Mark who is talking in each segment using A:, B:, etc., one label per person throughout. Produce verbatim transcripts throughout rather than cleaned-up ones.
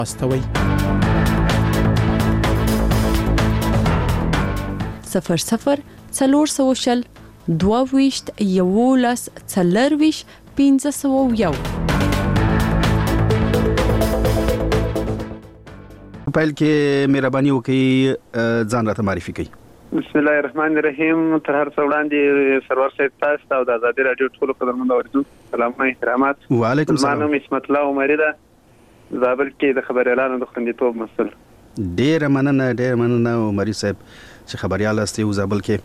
A: استوي
B: صفر صفر څلور سوه شل دوه ویشت یولس څلرویشت پنځه سوه یو.
C: پیل کې مهرباني وکړئ ځان راته معرفي کړئ.
D: بسم الله الرحمن الرحیم. تر هر څه وړاندې سرور صاحب تاسو او د آزادي رادیو ټولو قدرمنو اوریدونکو سلام او احترامات.
C: وعلیکم السلام.
D: زما نوم اسمت الله عمری ده، زابل کې د خبريالانو د خوندیتوب مسؤل.
C: ډېر مننه ډېر مننه عمری صاحب چې خبريال استي او زابل کې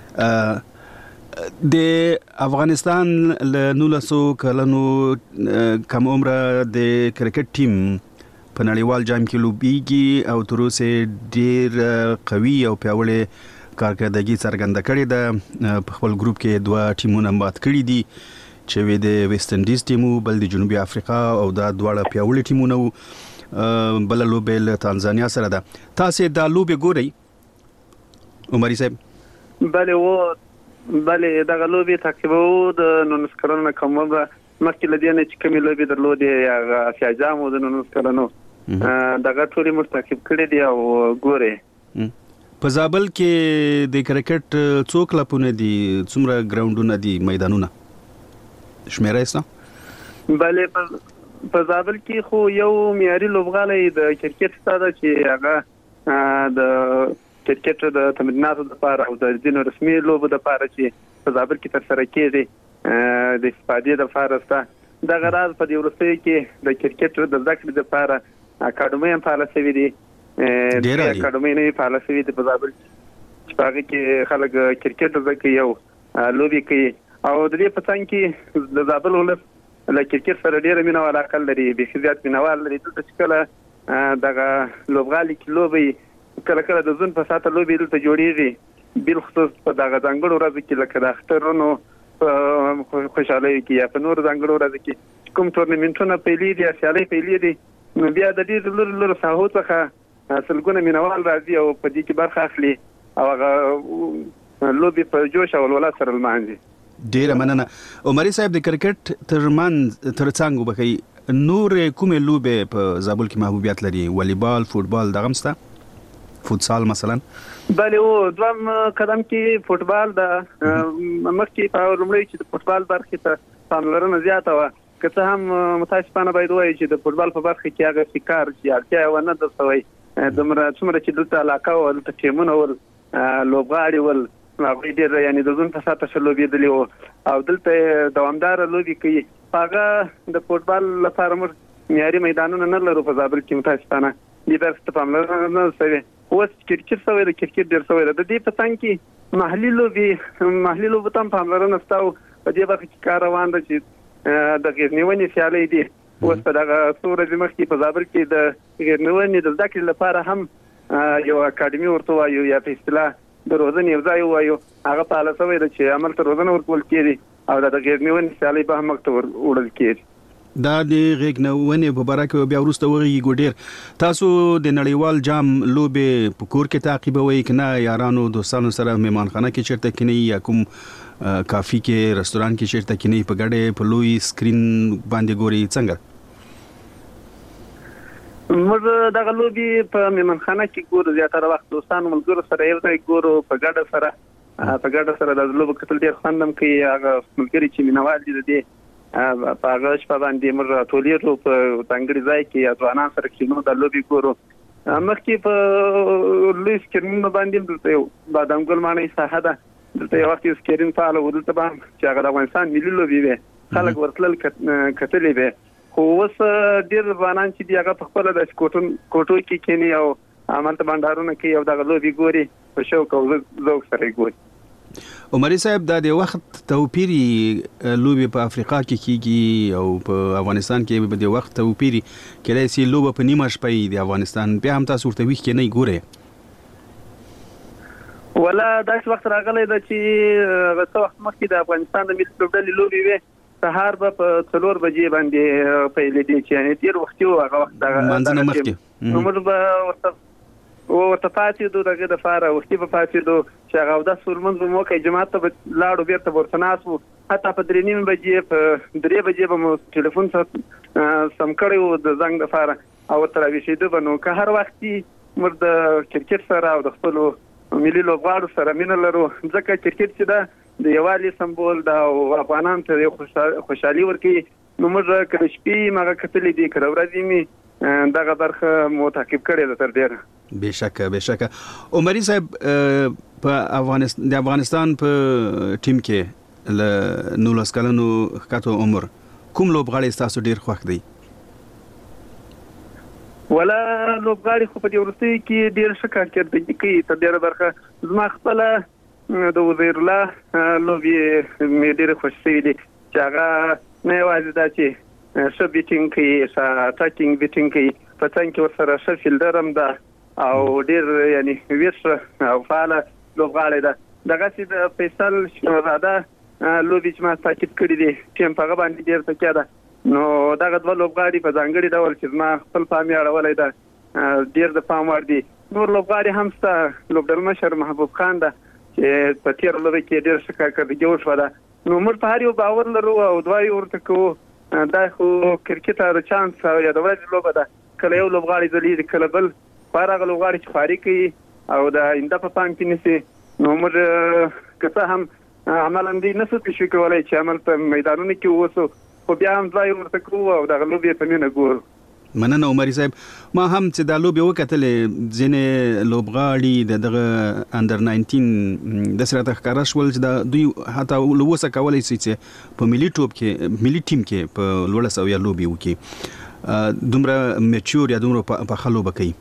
C: د افغانستان له نولسو کلونو کم عمره د کرکټ ټیم په نړیوال جام کې لوبېږي او تر اوسه ډېر قوي او پیاوړی کارکردګي څرګنده کړې ده. په خپل ګروپ کې دوه ټیمونه مات کړي دي چې وي د ویسټ انډیز ټیم بل د جنوبي افریقا او دا دواړه پیاوړي ټیمونه بل لوبه له تانزانیا سره ده. تاسو دا لوبه ګورئ عمری صاحب؟
D: بله و بله دغه لوبه تعقیبو د نولس کلونو کوم مخکې لدی نه چې کومې لوبې درلودې یا اسیا جام د نولس کلونو دغه ټولې مرتکب کړې دي او ګورئ.
C: په زابل کې د کرکټ څو کلبونه دي، څومره ګراوندونه دي، میدانونه شمیره است؟
D: بله په زابل کې خو یو معیاري لوبغالی د کرکټ ستاده چې هغه د کرکټ د تمریناتو لپاره او د ځینو رسمي لوبو لپاره چې په زابل کې ترسره کېږي د استفادې لپاره ستا دغه راز په دې وروستیو کې د کرکټ د زده کړې لپاره اکاډمۍ هم فعاله شوې دي. اکاډمۍ نه فعاله شوې دي په زابل چې په هغې کې خلک کرکټ زده کوي او لوبې کوي او د دې په څنګ کې د زابل ولس له کرکټ سره ډېره مینه او علاقه لري، بیخي زیات مینوال لري. دلته چې کله دغه لوبغالي کې لوبې کله کله د ځون په ساته لوبې دلته جوړېږي، بالخصوص په دغه ځانګړو ورځو کې لکه د اخترونو خوشحالۍ کې یا په نورو ځانګړو ورځو کې کوم ټورنمنټونه پیلې دي یا سیالۍ پیلې دي، نو بیا د دې لرو لرو ساحو څخه سلګونه مینوال راځي او په دې کې برخه اخلي او هغه لوبې په جوش او ولولت سره لمانځي.
C: ډېره مننه عمری صاحب. د کرکټ ترمن ترڅنګ وبخي نور کومې لوبې په زابل کې محبوبیت لري؟ والیبال، فوټبال، دغه مسته فوتسال مثلا؟ بله
D: او دوم قدم کې فوټبال د مخکې په لومړی چې د فوټبال برخې ته پاملرنه زیاته وه، که څه هم متاسفانه باید ووایو چې د فوټبال په برخه کې هغه کار چې اړتیا یې ونه ده شوی دومره څومره چې دلته علاقه وه، دلته ټیمونه ول، لوبغاړي ول، هغوی ډېر یعنې د ځون په ساته ښه لوبېدلي وو او دلته دوامداره لوبې کوي. هغه د فوټبال لپاره موږ معیاري میدانونه نه لرو په زابل کې متاسفانه، دې برخې ته پاملرنه نه شوې. اوس کرکټ شوی د کرکټ ډېر شوی ده. د دې په څنګ کې محلي لوبې محلي لوبو ته هم پاملرنه شته او په دې برخه کې کار روان ده چې د غیرنیونې سیالۍ دي. اوس په دغه څو ورځې مخکې په زابل کې د غیرنیونې د زده کړې لپاره هم یو اکاډمي ورته وایو یا په اصطلاح د روزنې یو ځای وایو، هغه فعاله شوی ده چې عمل ته روزنه ورکول کېږي او د غیرنیونې سیالۍ به هم مخ ته وړل کېږي. دا د
C: غیږنونې په باره کې بیا وروسته وغږیږو. ډېر تاسو د نړیوال جام لوبې په کور کې تعقیبوئ که نه یارانو دوستانو سره مهمانخانه کې چېرته کینئ یا کوم کافي کې رستوران کې چېرته کینئ په ګډه په لوی سکرین باندې ګورئ څنګه؟
D: موږ دغه لوبې په مهمانخانه کې ګورو، زیاتره وخت دوستانو ملګرو سره یو ځای ګورو په ګډه سره په ګډه سره د لوبو کتل ډېر خوند هم کوي. هغه ملګري چې مینوال دي د دې په هغه شپه باندې موږ راټولېږو په ځانګړي ځای کې یا ځوانان سره کښېنو د لوبې ګورو. مخکې په لوی سکرینونو باندې دلته یو بادام ګل ماڼۍ ساحه ده، دلته یو وخت یو سکرین فعال و، دلته به هم چې هغه د افغانستان ملي لوبې وې خلک ورتلل کتلې وې. خو اوس ډېر ځوانان چې دي هغه په خپله داسې کوټو کې کښېني او همالته بنډارونه کوي او دغه لوبې ګوري په شوق او ذوق سره یې ګوري.
C: عمری صاحب دا د وخت توپیري لوبې په افریقا کې کیږي او په افغانستان کې به د وخت توپیري کېدای شي لوبه په نیمه شپه د افغانستان بیا هم تاسو ورته ویښ کې نه ګورئ؟
D: ولا داسې وخت راغلی ده چې هغه څه وخت مخکې د افغانستان د ملي لوبډلې لوبې وې سهار به په څلور بجې باندې پیلېدې چې یعنې تېر وختي و هغه وخت
C: لمانځنه مخکې
D: نو موږ به ورته ورته پاتېدو دغې دپاره وختي به پاتېدو چې هغه اودس ورلمونځ به مو وکړئ جومات ته به لاړو بېرته به ورته ناست وو حتی په درې نیمې بجې په درې بجې به مو ټلیفون سم کړی و د زنګ دپاره او تر ویشیدو بنو که هر وختي مر د کرکټ سره او د خپل ملي لوبغاړو سره مینه لرو ځکه کرکټ چې دا د یووالي سمبول دا او افغانان ته خوشحالي ورکوي نو موږ کله شپې مغه کتلې دي کله ورځې می دغه برخه مو تعقیب کړې ده تر ډیره
C: بشکه بشکه عمري صاحب په افغانستان د افغانستان په ټیم کې ل نولس کلنو خاطو عمر کوم لوبغاړي تاسو ډیر خوښ دی
D: ولا لوبغاړي خو په دې ورستي کې ډیر ښه کار کوي کوي تر ډیره برخه زما خپل د وزیر الله لوبي مې ډیر خوښ شوی دي چې هغه نه یوازې دا چې ښه بیټینګ کوي ښه اټاکینګ بیټینګ کوي په څنګه کې ورسره ښه فیلډر هم ده او ډیر یعنی ویښ او فعال لوبغاړی ده دغه چې د فیصل شهزاده لوبي چې ما تعقیب کړی دي ټیم په هغه باندې ډیر تکیه ده نو دغه دوه لوبغاړي په ځانګړي ډول چې ما خپل پام یې اړولی ده ډیر د پام وړ دي نور لوبغاړي هم شته لوبډل مشر محبوب خان ده چې په تیر لوبه کې ډیر ښه کارکردګي وشوه ده نو موږ په هر یو باور لرو او دعا یې ورته کوو دا خو کرکټ د چانس او یا د ورځې لوبه ده کله یو لوبغاړي ځلیږي کله بل په هغه لوبغاړي چې خواري کوي او د آینده په پام کې نیسي نو موږ که څه هم عملا دی نسو تشویق کولی چې عمل په میدانونو کې ووسو خو بیا هم ځای ورته کوو او دغه لوبې په مینه ګورو
C: مننه عمري صاحب ما هم چې دا لوبې وکتلې ځینې لوبغاړي د دغه انډر ناینټین داسې راته ښکاره شول چې دا دوی حتی اوسه کولی شي چې په ملي ټوپ کې ملي ټیم کې په لوړه سویه لوبې وکړي دومره میچور یا دومره پخه لوبه کوي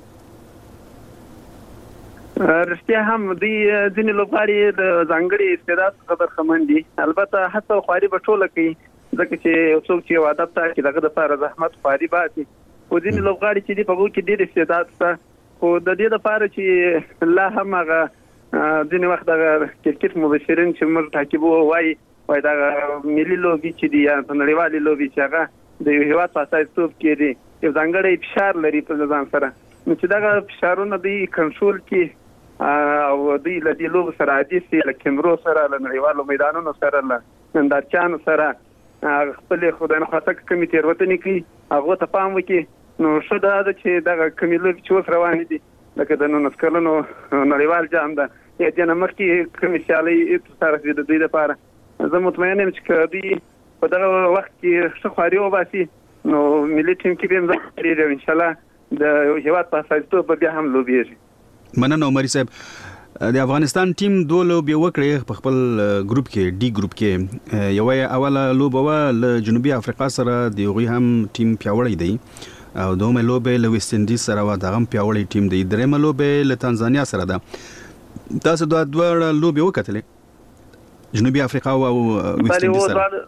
D: رښتیا هم دوی ځینې لوبغاړي د ځانګړي استعداد څخه برخمن دي البته هڅه او خواري به ټوله کوي ځکه چې یو څوک چې یو هدف ټاکي دغه دپاره زحمت خواري باسي خو ځینې لوبغاړي چې دي په هغو کې ډېر استعداد شته خو د دې دپاره چې لا هم هغه ځینې وخت دغه کرکټ مبصرین چې موږ تعقیبوو وایي وایي دغه ملي لوبې چې دي یا په نړیوالې لوبې چې هغه د یو هېواد په استازیتوب کې دي یو ځانګړی فشار لري په ځان سره نو چې دغه فشارونه دوی کنټرول کړي او دوی له دې لوبو سره عادي سي له کیمرو سره له نړیوالو میدانونو سره له نندارچیانو سره خپل خدای نه خاطر کومې تېروتنې کوي هغه ته پام وکړي نو ښه دا ده چې دغه کومې لوبې چې اوس روانې دي لکه د نولس کلنو نړیوال جام ده یا دې نه مخکې کومې سیالۍ ترسره شوې د دوی دپاره زه مطمئن یم چې که دوی په دغه وخت کې ښه خواري وباسي نو ملي ټیم کې به هم ځای لري او انشاءالله د هېواد په استازیتوب به بیا هم لوبېږي
C: مننه عمري صاحب د افغانستان ټیم دوه لوبې وکړې په خپل ګروپ کې ډي ګروپ کې یوه اوله لوبه وه له جنوبي افریقا سره د هغوی هم ټیم پیاوړی دی او دومه لوبه له ویسټ انډیز سره وه دغه هم پیاوړی ټیم دی درېیمه لوبه له تانزانیا سره ده تاسو دوه دواړه لوبې وکتلې جنوبي افریقا او ویسټ انډیز سره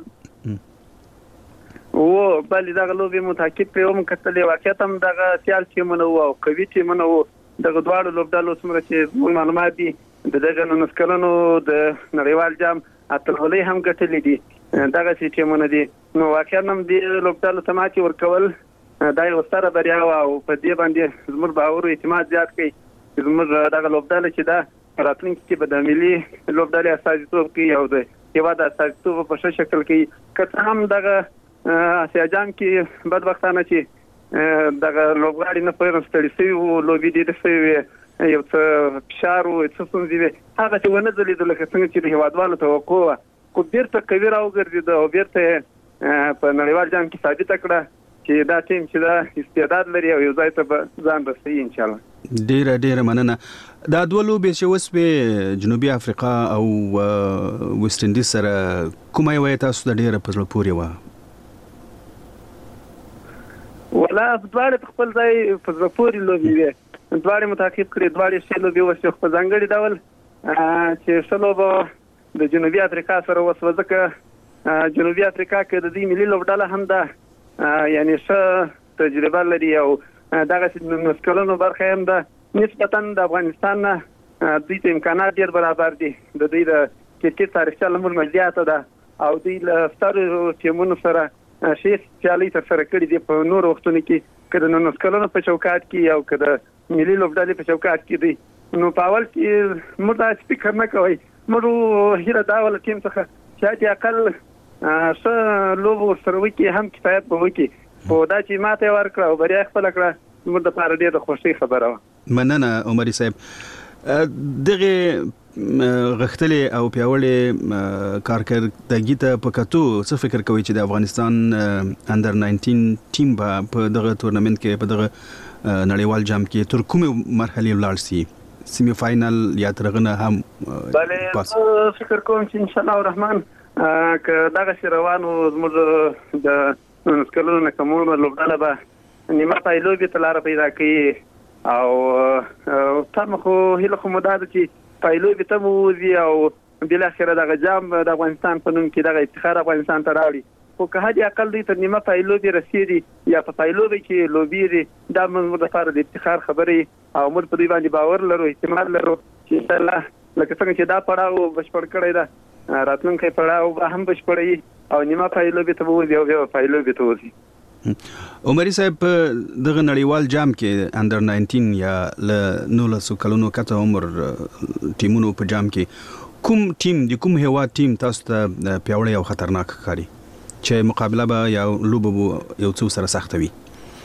D: و بلې دغه لوبې مو تعقیب کړې وم کتلې واقعیت هم دغه سیال ټیمونه وو او قوي ټیمونه وو دغه دواړو لوبډلو څومره چې زموږ معلومات دي د دغه نولس کلنو د نړیوال جام اتلولۍ هم ګټلې دي دغسې ټیمونه دي نو واقعا هم دې لوبډلو ته ماتې ورکول دا یوه ستره بریا وه او په دې باندې زموږ باور او اعتماد زیات کوي چې زموږ دغه لوبډله چې ده راتلونکي کې به د ملي لوبډلې استازیتوب کوي او د هېواد استازیتوب په ښه شکل کوي که څه هم دغه اسیا جام کې بدبختانه چې دغه لوبغاړي نه پرې ستړي شوي وو لوبې ډېرې شوې وې یو څه فشار وو څه ستونزې وې هغه چې ونه ځلېدو لکه څنګه چې د هېوادوالو توقع وه خو بېرته قوي راوګرځېده او بېرته یې په نړیوال جام کې ثابته کړه چې دا ټیم چې دا استعداد لري او یو ځای ته به ځان رسوي انشاءالله
C: ډېره ډېره مننه دا دوه لوبې چې وسوې جنوبي افریقا او ویسټ انډیز سره کومه یوه یې تاسو ته ډېره په زړه پورې وه
D: ولا دواړه په خپل ځای په زړه پورې لوبې وې دواړه مو تعقیب کړې دواړه ښې لوبې وشوې په ځانګړي ډول چې ښه لوبه د جنوبي افریقا سره وسوه ځکه جنوبي افریقا کې د دې ملي لوبډله هم ده یعنې ښه تجربه لري او دغسې نولس کلنو برخه هم ده نسبتا د افغانستان نه دوی ته امکانات ډېر برابر دي د دوی د کرکټ تاریخچه له موږ نه زیاته ده او دوی له سترو ټیمونو سره ښې سیالۍ ترسره کړي دي په نورو وختونو کې که د نولس کلنو په چوکاټ کې او که د ملي لوبډلې په چوکاټ کې دي نو په اول کې موږ داسې فکر نه کوئ موږ هیله دا وه له ټیم څخه چې حتی اقل ښه لوبه ورسره وکړي هم کفایت به وکړي خو دا چې ماته ورکړه او بریا خپل کړه موږ د لپاره ډېره خوشي خبره وه.
C: مننه عمري صاحب. دغه غختلې او پیاوړې کارکردګي ته په کتو څه فکر کوي چې د افغانستان انډر ناینټین ټیم به په دغه تورنمنت کې په دغه نړیوال جام کې تر کومه مرحله ولاړ سي؟ سیمی فائنل یا ترغنه هم
D: پاس؟ بله فکر کوم چې ان شاء الله الرحمن که دغه روانو زموږ د سکلونو نه کومه لوبډاله به نیمه پایلوبې ته لاره پیدا کوي او تم خو هیله خو مو دا ده چې پایلوبې ته مو وځي او بالاخره دغه جام د افغانستان په نوم کې دغه افتخار افغانستان ته راوړي. خو که حد اقل دوی تر نیمه پایلوبې رسېږي یا په پایلوبې کې لوبېږي دا موږ لپاره د افتخار خبرې او موږ په دوی باندې باور لرو، اعتماد لرو چې انشاءالله لکه څنګه چې دا پړاو بشپړ کړی ده راتلونکی پړاو به هم بشپړوي او نیمه پایلوبې ته به وځي او بیا پایلوبې ته وځي.
C: عمري صاحب دغه نړیوال جام کې انډر ناینټین یا ل نولسو کلونو کته عمر ټیمونو په جام کې کوم ټیم د کوم هیواد ټیم تاسو ته پیاوړی او خطرناک ښکاري چې مقابله به یا لوبه یو څو سره سخته وي؟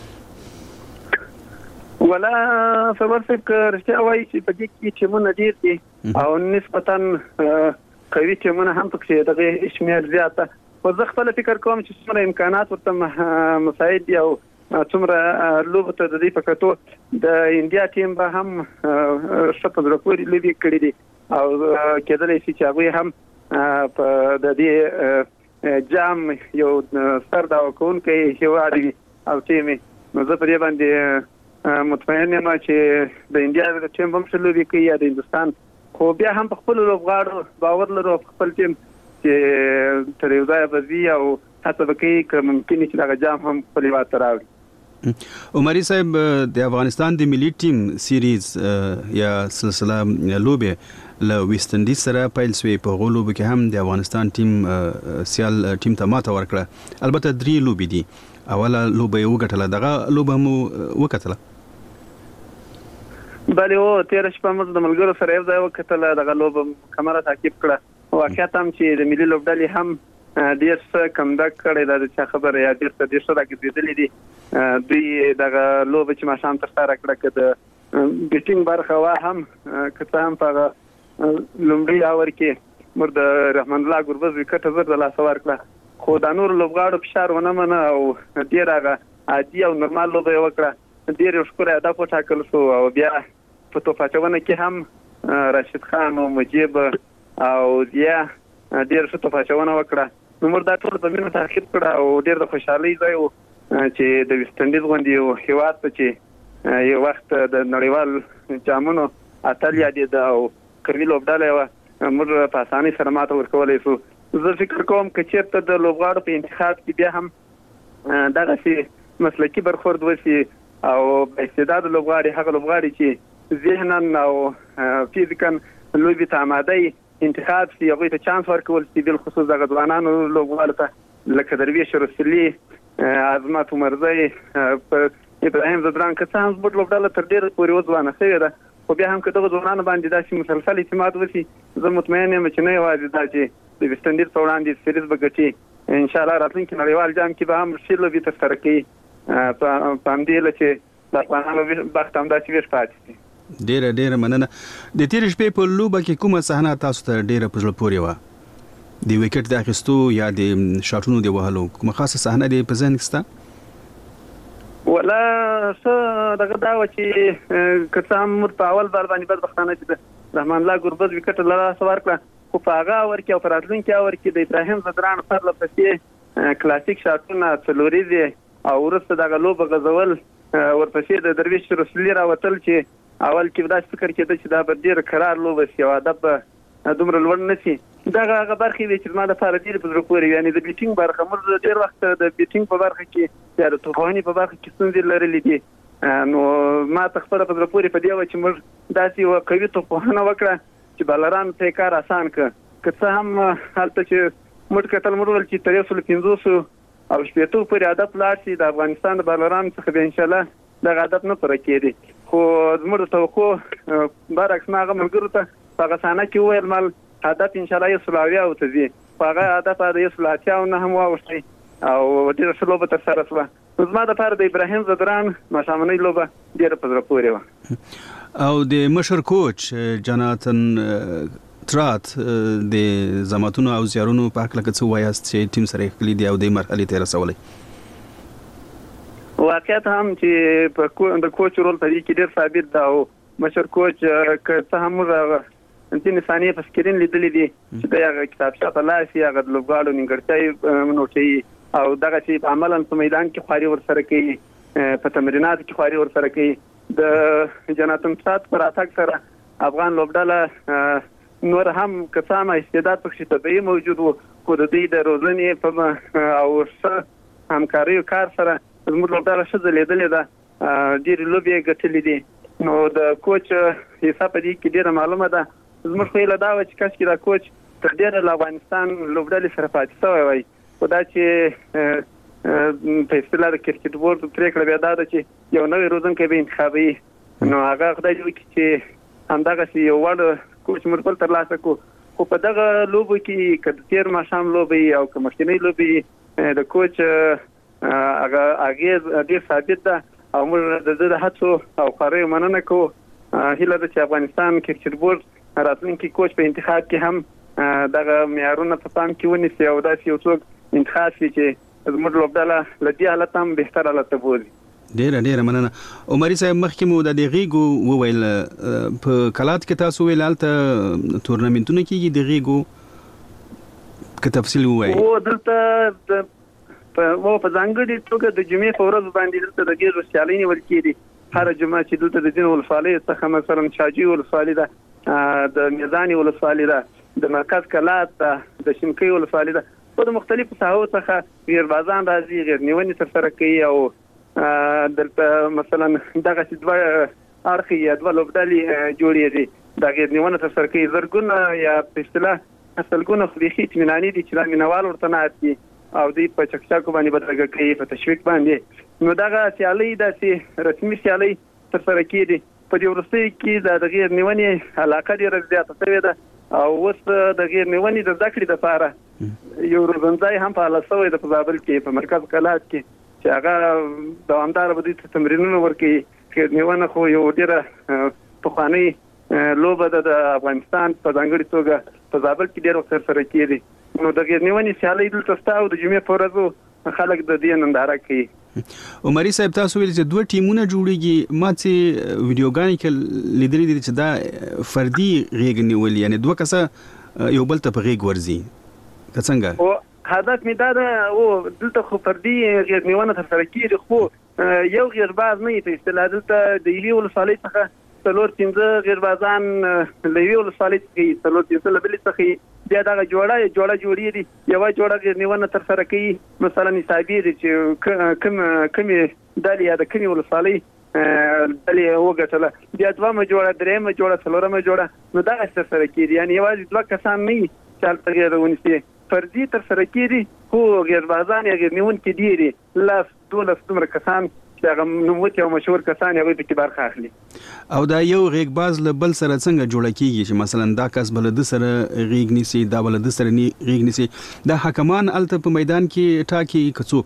D: ولا خبر فکر رښتیا وایي چې په دې کې ټیمونه ډېر دي او نسبتا قوي ټیمونه هم پکې دغه شمېر زیاته. خو زه خپل فکر کوم چې څومره امکانات ورته مساعد دي او څومره لوبه ته د دې په کتو د انډیا ټیم به هم ښه په زړه پورې لوبې کړې دي او کېدلی شي چې هغوی هم په د دې جام یو سر دعوه کوونکی هېواد وي او ټیم یې. نو زه په دې باندې مطمئن یم چې د انډیا ټیم به هم ښه لوبې کوي یا د هندوستان، خو بیا هم په خپلو لوبغاړو باور لرو په خپل ټیم چې تر یو ځایه به ځي او هڅه به کوي که ممکن چې دغه جام هم خپل هېواد ته راوړي.
C: عمري صاحب د افغانستان د ملي ټیم سیریز یا سلسله لوبې له ویسټ انډیز سره پیل شوې. په هغو لوبو کې هم د افغانستان ټیم سیال ټیم ته ماته ورکړه. البته درې لوبې دي. اوله لوبه یې وګټله، دغه لوبه مو وکتله؟
D: بلې هو تېره شپه موږ د ملګرو سره یو ځای وکتله، دغه لوبه مکمله تعقیب کړه. واقعیت هم چې د ملي لوبډلې هم ډېر څه کمدک کړی دا د چا خبره یا ډېر څه ډېر ښه راګرځېدلي دي. دوی دغه لوبه چې ماښام ترسره کړه که د بیټینګ برخه وه هم که څه هم په هغه لومړي اور کې موږ د رحمان الله ګربز وکټه زر د لاسه ورکړه، خو دا نور لوبغاړو فشار ونه منه او ډېر هغه عادي او نورمال لوبه یې وکړه. ډېر یو ښکلی هدف وټاکل شو او بیا په توپ اچونه کې هم راشد خان او مجیب او بیا ډېر ښه توپ اچونه وکړه. نو موږ دا ټول په مینه تعقیب کړه او ډېر د خوشحالۍ ځای و چې د ویسټ انډیز غوندې یو هېواد ته چې یو وخت د نړیوال جامونو اتل یادېده او قوي لوبډله وه، موږ په اسانۍ سره ماته ورکولی شو. زه فکر کوم که چېرته د لوبغاړو په انتخاب کې بیا هم دغسې مسلکي برخورد وشي او بااستعداده لوبغاړي هغه لوبغاړي چې ذهنا او فزیکا لوبې ته اماده وي انتخاب شي، هغوی ته چانس ورکول شي، بالخصوص دغه ځوانانو لوبغاړو ته لکه درویش رسولي، عظمت عمرزی، ابراهیم زدران، که څه هم زموږ لوبډله تر ډېره پورې وځوانه شوې ده، خو بیا هم که دغه ځوانانو باندې داسې مسلسل اعتماد وشي زه مطمئن یم چې نه یوازې دا چې د ویسټ انډیز په وړاندې سیریز به ګټي، انشاءالله راتلونکي نړیوال جام کې به هم ښې لوبې ترسره کوي په همدې هیله چې د افغانانو بخت همداسې ویښ پاتې شي.
C: ډېره ډېره مننه. د تېرې شپې په لوبه کې کومه صحنه تاسو ته ډېره په زړه پورې وه؟ د وکټ د اخیستو یا د شاټونو د وهلو کومه خاصه صحنه دې په ذهن کې شته؟
D: ولا څه دغه دا وه چې که څه هم موږ په اول بار باندې بدبختانه چې د رحمان الله ګربز وکټ له لاسه ورکړه، خو په هغه اور کې او په راتلونکي اور کې د ابراهیم زدران پرله پسې کلاسیک شاټونه څلوریزې او وروسته دغه لوبه غځول، ورپسې د درویش رسولي راوتل چې اول کې داسې فکر کېده چې دا به ډېر قرار لوبه شي او هدف به دومره لوړ نه شي. دغه هغه برخې وې چې زما لپاره ډېرې په زړه پورې وي، یعنې د بیټینګ برخه موږ ډېر وخت د بیټینګ په برخه کې یا د توپوهنې په برخه کې ستونزې لرلې دي. نو ما ته خپله په زړه پورې په دې وه چې موږ داسې یوه قوي توپوهنه وکړه چې بالرانو ته یې کار اسان کړه. که څه هم هلته چې موږ کتل موږ وویل چې تر یو سلو پنځوسو او شپېتو پورې هدف لاړ شي د افغانستان د بالرانو څخه به انشاءالله دغه هدف نه پوره کېدی، خو زموږ د توقع برعکس ما هغه ملګرو ته په هغه صحنه کې وویل مال هدف انشاءالله یو سلو اویاوو ته ځي، خو هغه هدف د یو سلو اتیاوو نه هم واوښتی او ډېره ښه لوبه ترسره شوه. زما د پاره د ابراهیم زدران ماشامنۍ لوبه ډیره په زړه پورې وه.
C: او د مشر کوچ جاناتن ترات د زماتونو او زیارونو په حق لکه څه وایاست چې ټیم سره خپل دی او د مرحله ته رسولي؟
D: واقعیت هم چې په د کوچ رول په دې کې ډیر ثابت دا او مشر کوچ که څه هم ځینې ثانیې په سکرین لیدلې دي چې د هغه کتابچه په لاس یې هغه د لوبغاړو نیمګړتیاوې نوټوي او دغه چې عملاً په میدان کې خواري ورسره کوي، په تمریناتو کې خواري ورسره کوي. د جناتن سات پر اتاک سره افغان لوبډله نور هم کسانه استعداد پکې طبيعي موجود وو، خو د دې د روزنې په او همکاري کار سره زموږ لوبډله ښه ځلېدلې ده، ډېرې لوبې یې ګټلې دي. نو د کوچ حساب په دې کې ډېره معلومه ده. زموږ خو هیله دا وه چې کاشکې دا کوچ تر ډېره له افغانستان لوبډلې سره پاتې شوی وای، خو دا چې په اصطلاح د کرکټ بورډ پرېکړه بیا دا ده چې یو نوی روزونکی به انتخابوي. نو هغه خدای دې وکړي چې همدغسې یو وړ کوچ موږ بل ترلاسه کړو. خو په دغه لوبو کې که د تېر ماښام لوبې او که مخکینۍ لوبې د کوچ هغه اغېز ډېر ثابت ده او موږ د ده د هڅو او خواریو مننه کوو. هیله ده چې افغانستان کرکټ بورډ راتلونکي کوچ په انتخاب کې هم دغه معیارونه په پام کې ونیسي او داسې یو څوک انتخاب شي چې زموږ لوبډله له دې حالت هم بهتر حالت ته بوځي.
C: ډیره ډیره مننه. عمري صاحب مخکې مو د غیګو وویل په کلات کې تاسو ویل هلته تورنمنټونه کېږي د غیګو، که تفصیل ووایي.
D: او دلته په ځانګړې توګه د جمعې په ورځ باندې دلته د غیږو سیالۍ نیول کېږي. هره جمعه چې دلته د ځینو ولسوالیو څخه مثلا شاجوی ولسوالي ده، د میزانې ولسوالي ده، د مرکز کلات ده، د شینکۍ ولسوالي ده، خو د مختلفو ساحو څخه غیربازان راځي، غیر نیونې ترسره کوي او دلته مثلا دغسې دوه اړخې یا دوه لوبډلې جوړېږي، دا غیر نیونه ترسره کوي. زرګونه یا په اصطلاح سلګونه خو بیخي اطمیناني دي چې دا مینوال ورته ناست دي او دوی په چکچاکو باندې بدرګه کوي، په تشویق باندې. نو دغه سیالۍ داسې رسمي سیالۍ ترسره کېږي. په دې وروستیو کې د غیر نیونې علاقه ډېره زیاته شوې ده او اوس د غیر نیونې د زده کړې دپاره یو روزنځای هم فعاله شوی ده په زابل کې په مرکز کلات کې چې هغه دوامداره به دوی ته تمرینونه ورکوي. غیر نیونه خو یو ډېره پخوانۍ لوبه ده د افغانستان په ځانګړې توګه په زابل کې ډېر وخت ترسره کېږي. نو د غیر نیونې سیالۍ دلته شته او د جمعې په ورځو خلک د دې ننداره کوي.
C: عمري صاحب تاسو ویل چې دوه ټیمونه جوړیږي، ما چې ویډیوګانې کې لیدلې دي چې دا فردي غیږ نیول، یعنی دوه کسه یو بل ته په غیږ ورځي، که څنګه؟
D: او هدف مې دا ده او دلته خو فردي غیږ نیونه ترسره کېږي، خو یو غیرباز نه وي په اصطلاح. دلته د یوې ولسوالۍ څخه څلور پنځه غیربازان له یوې ولسوالۍ څخه یي، څلور پنځه له بلې څخه یي، بیا دغه جوړه جوړه جوړېږي، یوه جوړه غیر نیونه ترسره کوي، مثلا حسابي دي چې کوم کومې ډلې یا د کومې ولسوالۍ ډلې وګټله، بیا دوهمه جوړه، درېیمه جوړه، څلورمه جوړه، نو دغسې ترسره کېږي. یعنې یوازې دوه کسان نه وي چې هلته غیر ونیسي، فردي ترسره کېږي، خو غیربازان یا غیر نیونکي ډېر دي، لس دولس دومره کسان چې هغه نوموتي او مشهور کسان هغوی پکې برخه اخلي.
C: او دا یو غیږباز له بل سره څنګه جوړه کېږي چې مثلا دا کس به له ده سره غیږ نیسي، دا به له ده سره غیږ نیسي؟ دا حکمان هلته په میدان کې ټاکي که څوک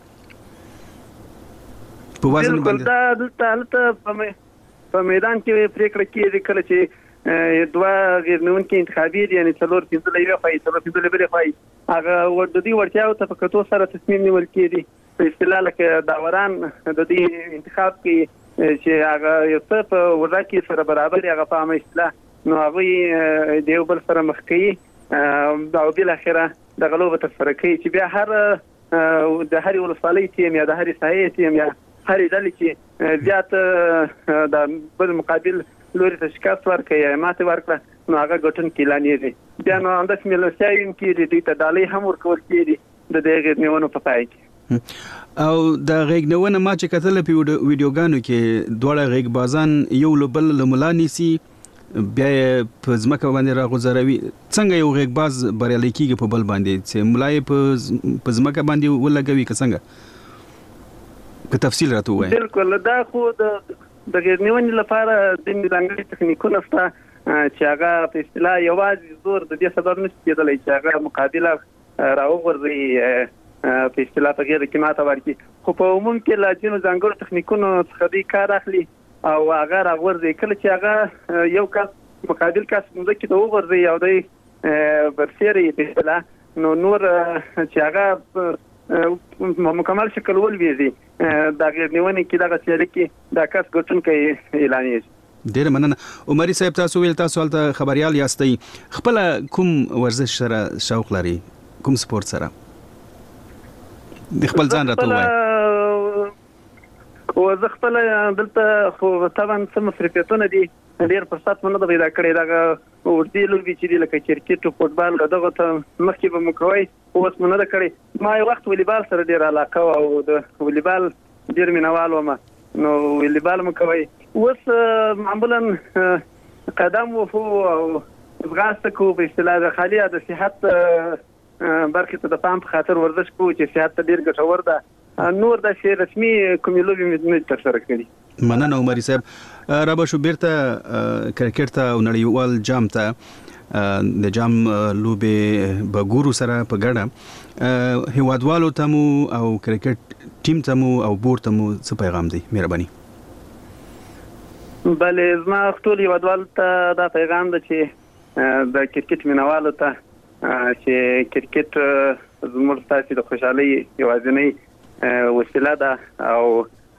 C: په وزن باندې؟
D: دا دلته هلته په میدان کې پرېکړه کېږي کله چې دوه غیر نیونکي انتخابي دي، یعنې څلور پنځه له یوې خواهي، څلور پنځه له بلې خواهي، هغه د دوی وړتیاو ته په کتو سره تصمیم نیول کېږي. په اصطلاح لکه داوران د دې انتخاب کې چې هغه یو څه په وضع کې سره برابر هغه په عامه اصطلاح، نو هغوی د یو بل سره مخ کوي او بالاخره دغه لوبه ترسره کوي چې بیا هر د هرې ولسوالۍ ټیم یا د هرې ساحې ټیم یا هرې ډلې چې زیات د بل مقابل لوري ته شکست ورکړي یا ماتې ورکړه، نو هغه ګټونکی اعلانېږي. بیا نو همداسې مېلمستیاوې هم کېږي، دوی ته ډالۍ هم ورکول کېږي د دې غیږ نیونو په پای کې.
C: او د غیږ نیونه ما چې کتله په ویډیوګانو کې دواړه غیږ بازان یو له بل له ملا نیسي، بیا یې په ځمکه باندې راغورځوي. څنګه یو غیږ باز بریالی کېږي په بل باندې چې ملا یې په ځمکه باندې ولګوي که څنګه؟ که تفصیل راته ووایي.
D: بالکل، دا خو د غیږ نیونې لپاره ځینې ځانګړي تخنیکونه شته چې هغه په اصطلاح یوازې زور د دې سبب نشي کېدلی چې هغه مقابله راوغورځوي په اصطلاح په غیر کې ماته ورکړي. خو په عموم کې لا ځینو ځانګړو تخنیکونو څخه دوی کار اخلي او هغه راغورځي. کله چې هغه یو کس مقابل کس مځکې ته وغورځي او دوی برسېري په اصطلاح نو نور چې هغه مکمل شکل ولويږي دا غیر نیونې کې دغه سیالي کې دا کس ګټونکی اعلانېږي.
C: ډېر مننه عمري صاحب. تاسو ویل تاسو هلته خبريال یاستئ، خپل کوم ورزش سره شوق لري، کوم سپورت سره د خپل ځان راته وایي؟
D: او زه خپل دلته خو طبعا سم مصرفیتونه دي ډېر فرصت مونږ نه پیدا کړی. دا ورته لوبي چې لکه کرکټ او فوتبال دغه ته مخکې به مکوي اوس مونږ نه کړی. ما یو وخت والیبال سره ډېر علاقه او د والیبال ډېر مینوال وم نو والیبال مکوي. اوس معمولا قدم وفو او ځغاسته کو په اصطلاح د خالي د صحت برخه ته د پام په خاطر ورزش کو چې صحت ته ډیر ګټور ده. نور د شی رسمي کومې لوبې مې تر سره کړې.
C: مننه عمري صاحب. را به شو بیرته کرکټ ته او نړیوال جام ته د جام لوبې به ګورو سره په ګډه هیوادوالو ته مو او کرکټ ټیم ته مو او بورډ ته مو څه پیغام دی؟ مهرباني.
D: بلې زما ټول هیوادوالو ته دا پیغام ده چې د کرکټ مینوالو ته چې کرکټ زموږ تاسو د خوشحالي یوازینی وسیله ده او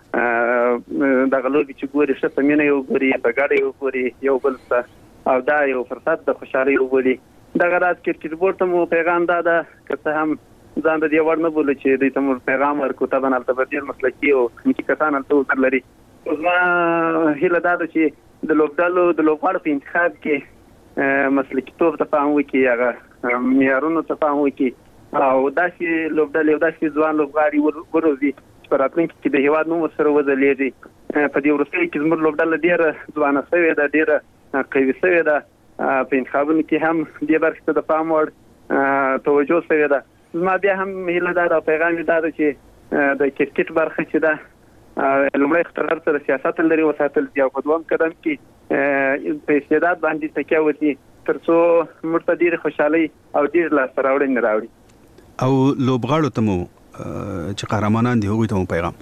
D: دغه لوبې چې ګوري ښه په مینه یو ګوري په ګډه یو ګوري یو بل ته او دا یو فرصت د خوشحالي وګوري. دغه راز کرکټ بورډ ته مو پیغام دا ده که څه هم ځان د دې وړ نه بولو چې دوی ته مو پیغام ورکړو طبعا هلته به ډېر مسلکي او تخنیکي کسان هلته وکړ لري. زما هیله دا ده چې د لوبډالو د لوبغاړو په انتخاب کې مسلکیتوب ته پام وکړي، هغه معیارونو ته پام وکړي او داسې لوبډلې او داسې ځوان لوبغاړي وروزي چې په راتلونکي کې د هیواد نوم ورسره وځلیږي. په دې وروستیو کې زموږ لوبډله ډېره ځوانه شوې ده، ډېره قوي شوې ده. په انتخابونو کې هم دې برخې ته د پام وړ توجه شوې ده. زما بیا هم هیله دا ده او پیغام یې دا ده چې د کرکټ برخه چې ده لومړی اختلال سره سیاست لري وساتل دي او په دوام قدم کې په استعداد باندې تکیه وکړي تر څو موږ ته ډېرې خوشحالۍ او ډېر لاسته راوړنې راوړي.
C: او لوبغاړو ته مو چې قهرمانان دي هغوی ته مو پیغام؟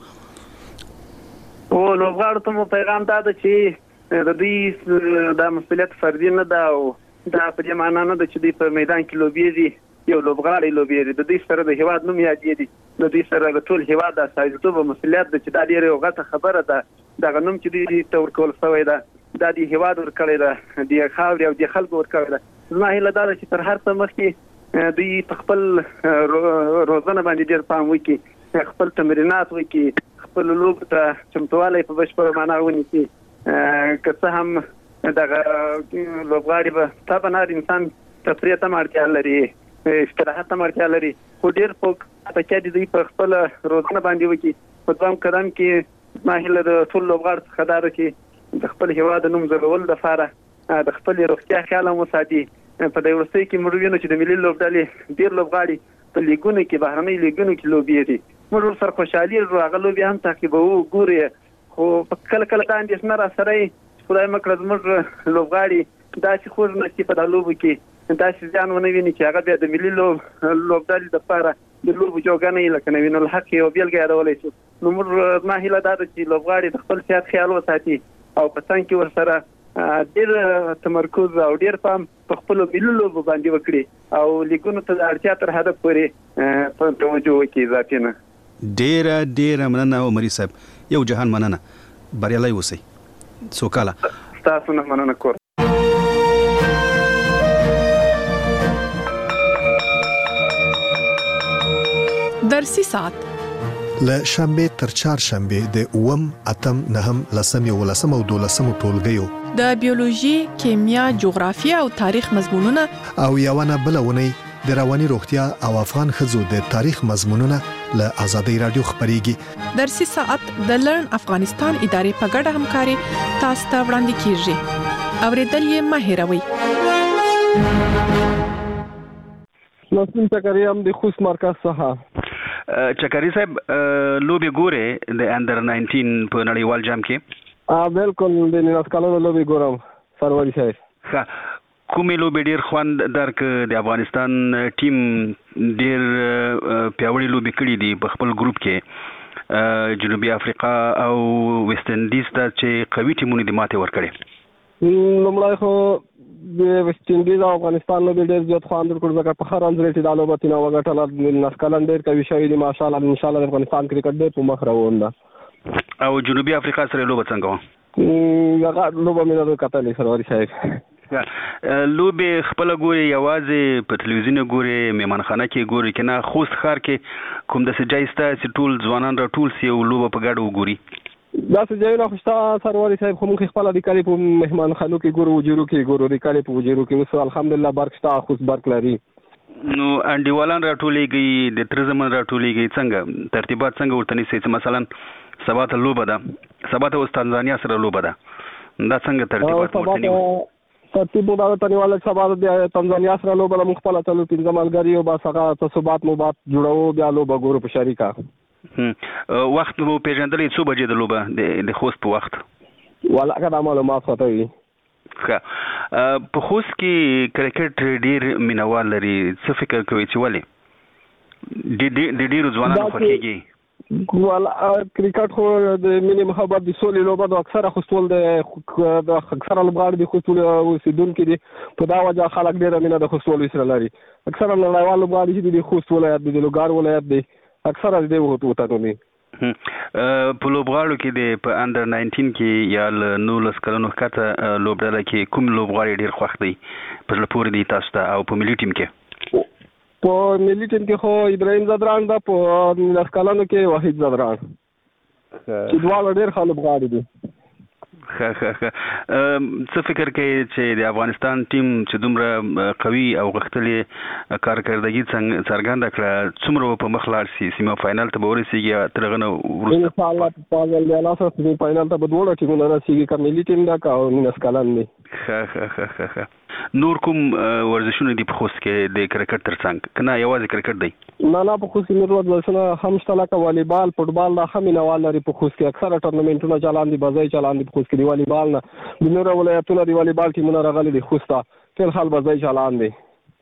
D: او لوبغاړو ته مو پیغام دا ده چې د دوی دا مسؤلیت فردي نه ده او دا په دې معنا نه ده چې دوی په میدان کې لوبېږي یو لوبغاړی لوبېږي، د دوی سره د هیواد نوم یادېږي، د دوی سره د ټول هیواد د استازیتوب مسؤلیت ده چې دا ډېره یو غټه خبره ده. دغه نوم چې دوی ته ورکول شوی ده دا د هیواد ورکړی ده، د خاورې او د خلکو ورکړی ده. زما هیله دا ده چې تر هر څه مخکې دوی په خپل روزنه باندې ډېر پام وکړي، خپل تمرینات وکړي، خپل لوبو ته چمتوالی په بشپړه معنا ونیسي. که څه هم دغه لوبغاړي به طبعا هر انسان تفریح ته اړتیا لري، استراحت ته اړتیا لري، خو ډېر په تکیه دي دوی په خپل روزنه باندې وکړي. په دوام قدم کې زما هیله د ټول لوبغاړو څخه دا ده چې د خپل هیواد نوم ځلولو لپاره د خپل روغتیا خیال هم وساتي. په دې وروستیو کې موږ وینو چې د ملي لوبډلې ډېر لوبغاړي په لیګونو کې بهرنۍ لیګونو کې لوبېږي. موږ ورسره خوشحالي لرو، هغه لوبې هم تعقیبوو ګوري، خو کله کله دا اندېښنه راسره وي چې خدای مه کړه زموږ لوبغاړي داسې خوږ نشي په دا لوبو کې داسې ځان ونه ویني چې هغه بیا د ملي لوبډلې لپاره د لوبو جوګه نه وي. لکه نوین الحق یو بیلګه یادولی شو. نو موږ زما هیله دا ده چې لوبغاړي د خپل صحت خیال وساتي او په څنګ کې ورسره ډېر تمرکز او ډېر پام په خپلو ملي لوبو باندې وکړي او لیګونو ته د اړتیا تر حده پورې په توجه وکړي اضافي نه.
C: ډېره ډېره مننه عمري صاحب، یو جهان مننه، بریالی اوسئ، سوکاله.
D: ستاسو نه مننه کور.
B: درسي ساعت
A: له شنبه تر چهارشنبه د اووم اتم نهم لسم یو لسم او دولسم ټولګیو
B: د بیولوژي، کیمیا، جغرافیه او تاریخ مضمونونه
A: او یوونه بلونه د رواني روغتیا او افغان ښځو د تاریخ مضمونونه له آزادۍ رادیو خبريږي.
B: درسي ساعت د لرن افغانستان ادارې په ګډه همکاري تاسو ته وړاندې کیږي. اوریدل یې مه هېروئ.
E: نسیم چکری هم د خوست مرکز څخه.
C: چکری صاحب لوبي ګوره د انډر ناینټین په نړیوال جام کې؟
E: ا بالکل د ناس کالو لوبي ګورم سروری صاحب.
C: کومې لوبې ډېر خوند درک د افغانستان ټیم ډېر پیاوړي لوبې کړې دي په خپل ګروپ کې جنوبي افریقا او ویسټ انډیز ته چې قوي ټیمونه دي ماته ورکړي
E: لومړی خو د ویسټ انډیز او افغانستان لوبې ډېر زیات خوند ورکړ ځکه په هر رنز ریټ دا لوبه تینا وګټله نسکلن ډېر قوي شوي دي ماشاءالله ان شاء الله د افغانستان کرکټ ډېر په مخ روان ده
C: او جنوبي افریقا سره لوبه څنګه وه
E: هغه لوبه مې نه کتلې سروري صاحب
C: لوبې خپله ګوري یوازې په تلویزیون ګوري میمانخانه کې ګوري که نه خوست ښار کې کوم داسې ځای شته چې ټول ځوانان راټول سي او لوبه په ګډه وګوري
E: داسې ځایونه خو شته سروري صاحب خو موږ خپله د کلي په مهمانخانو کې ګورو وجرو کې ګورو د کلي په وجرو کې اوس الحمدلله برق شته خوست برق لري
C: نو انډیوالان راټولېږي د تره زمن راټولېږي څنګه ترتیبات څنګه ورته نیسئ چې مثلا سبا ته لوبه ده سبا ته اوس تنزانیا سره لوبه ده دا څنګه ترتیبات ورته نیو
E: ترتیب دا ته نیول سبا د تنزانیا سره لوبه ده موږ خپله څلور پنځه ملګري او بس هغه تصوبات مو بات جوړوو بیا لوبه ګورو په شریکه
C: وخت مو پېژندلی څو بجې د لوبه د خوست په وخت
E: والا که دا معلومات خطه وي
C: په خوست کې کرکټ ډېر مینوال لري څه فکر کوئ چې ولې د ډېرو ځوانانو خوښېږي
E: والا کرکټ خو د مینې محبت د سولې لوبه ده اکثره خوستول د اکثره لوبغاړي د خوستول اوسېدونکي دي په دا وجه خلک ډېره مینه د خوستول سره لري اکثره نړیوال لوبغاړي چې د خوست ولایت دی د لوګار ولایت دی اکثره د دې وطنو دي
C: په لوبغاړو کې د په انډر ناینټین کې یا له نولس کلونو ښکته لوبډله کې کوم لوبغاړی ډېر خوښ دی په زړه پورې دی تاسو ته او په ملي ټیم کې
E: په ملي ټیم کې خو ابراهیم زدران ده په نولس کلونو کې وحید زدران چې دواړه ډېر ښه لوبغاړي دي
C: ښه ښه ښه څه فکر کوي چې د افغانستان ټیم چې دومره قوي او غښتلې کارکردګي څرګنده کړه څومره په مخ لاړ شي سیمه فاینل ته به ورسېږي تر هغه نه وروسته
E: انشاءالله په فاضل د الله سره سیمه فاینل ته به دواړه ټیمونه رسېږي که ملي ټیم ده که نولس کلن دی
C: ښه ښه ښه ښه نور کوم ورزشونه دي په خوست کې د کرکټ تر څنګ که نه یوازې کرکټ دی
E: نه نه په خوست کې نور ورزشونه هم شته لکه والیبال فوټبال دا هم مینوال لري په خوست کې اکثره ټورنمنټونه چلان دي بځای چلان دي په خوست کې د والیبال نه د نورو ولایتونو د والیبال ټیمونه راغلي دي خوست ته ټول حال بځای چلان دي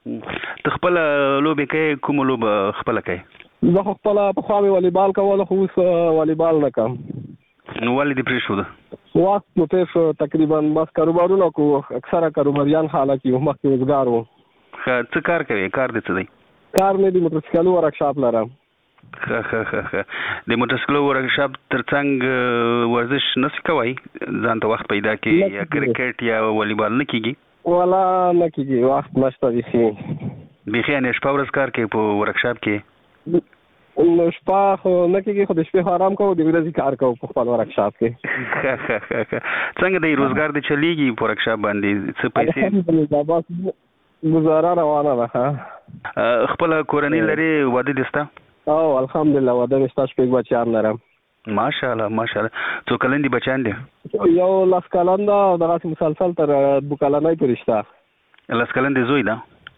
C: ته خپله لوبې کوې کومه لوبه خپله کوې
E: زه خو خپله پخوا مې والیبال کوله خو اوس والیبال نه کوم
C: نو ولې دې پرېښوده
E: وخت مو تېر شو تقریبا بس کاروبارونه کو اکثره کاروباریان خلک یو مخکې روزګار وو
C: ښه څه کار کوې کار دې څه دی
E: کار مې د موټرسایکلو ورکشاپ لرم
C: ښه ښه ښه ښه د موټرسایکلو ورکشاپ تر څنګ ورزش نشئ کوئ ځان ته وخت پیدا کړي یا کرکټ یا والیبال نه کېږي
E: والا نه کېږي وخت نشته بیخي
C: بیخي یعنې شپه ورځ کار کوې په ورکشاپ کې
E: نو شپه خو نه کېږي خو د شپې خو آرام کوو د ورځې کار کوو په خپل ورکشاپ کې
C: څنګه دی روزګار دې چلیږي په ورکشاپ باندې څه پیسې
E: بس گزاره روانه ده
C: خپله کورنۍ لري واده دې شته
E: او الحمدلله واده مې شته شپږ بچیان لرم
C: ماشاءالله ماشاءالله څو کلن دي بچیان دي
E: یو لس کلن ده او دغسې مسلسل تر دوه کلنۍ پورې شته
C: لس کلن دی زوی ده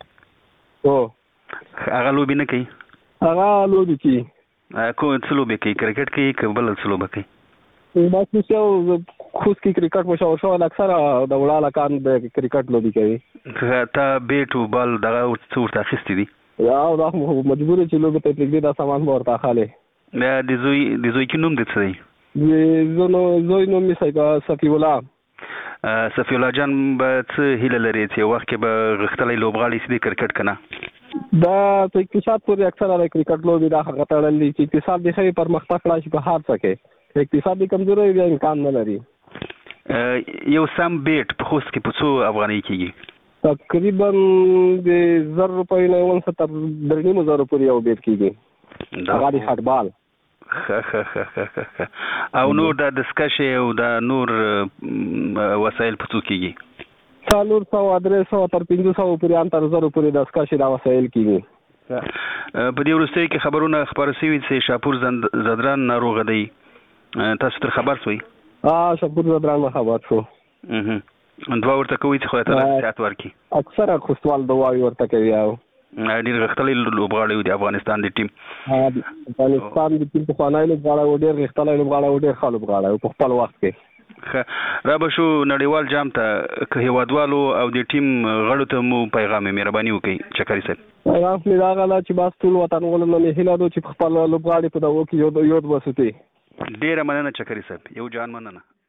E: هو
C: هغه لوبې نه کوي
E: هغه لوبې کوي
C: کوم څه لوبې کوي کرکټ کوي که بله څه لوبه کوي
E: بس اوس یو خوست کې کرکټ مشهور شوی اکثره د وړه هلکان د کرکټ لوبې کوي
C: تا بیټ و بال دغه څه ورته اخیستي دي
E: او دا مجبور چې لوبې ته پرېږدي دا سامان به ورته اخلي
C: د زوی د زوی کې نوم دی څه دی
E: د زوی نوم مې صفي الله
C: صفي الله جان به څه هیله لري چې وخت کې به غښتلی لوبغاړی شي د کرکټ که نه
E: دا په اقتصاد پورې اکثره د کرکټ لوبې دا هغه تړل دي چې اقتصاد دې ښه پرمختګ راشي په هر څه کې اقتصاد دې کمزوری بیا امکان نه لري
C: یو سم بیټ په خوست کې په څو افغانۍ کېږي
E: تقریبا د زر روپیو نه یو څه تر درې نیمو زرو پورې یو بیټ کېږي هغه د فټبال
C: او نور د دستکشې او د نور وسایل په څو کېږي
E: څلور سوه درې سوه تر پنځه سوه پورې ان تر زرو پورې دستکشې دا وسایل کېږي
C: په دې وروستیو کې خبرونه خپاره شوي چې شاپور زدران ناروغه دی تاسو تر خبر شوئ
E: شاپور زدران نه خبر شو
C: دعا ورته کوئ چې خدای تعالی صحت ورکړي
E: اکثره خوستوال دعاوې ورته کوي او
C: ډېر غښتلی لوبغاړی و د افغانستان د ټیم
E: افغانستان د ټیم پخوانی لوبغاړی و ډېر غښتلی لوبغاړی و ډېر ښه لوبغاړی و په خپل وخت کې
C: را به شو نړیوال جام ته که هیوادوالو او د ټیم غړو ته مو پیغام مهرباني وکړي چکري صاحب.
E: پیغام مې دا غلا چې بس ټول وطنوالو نه هیله ده چې خپل لوبغاړي په دغه کې یو یو وسوتي.
C: ډیره مننه چکري صاحب، یو جان مننه.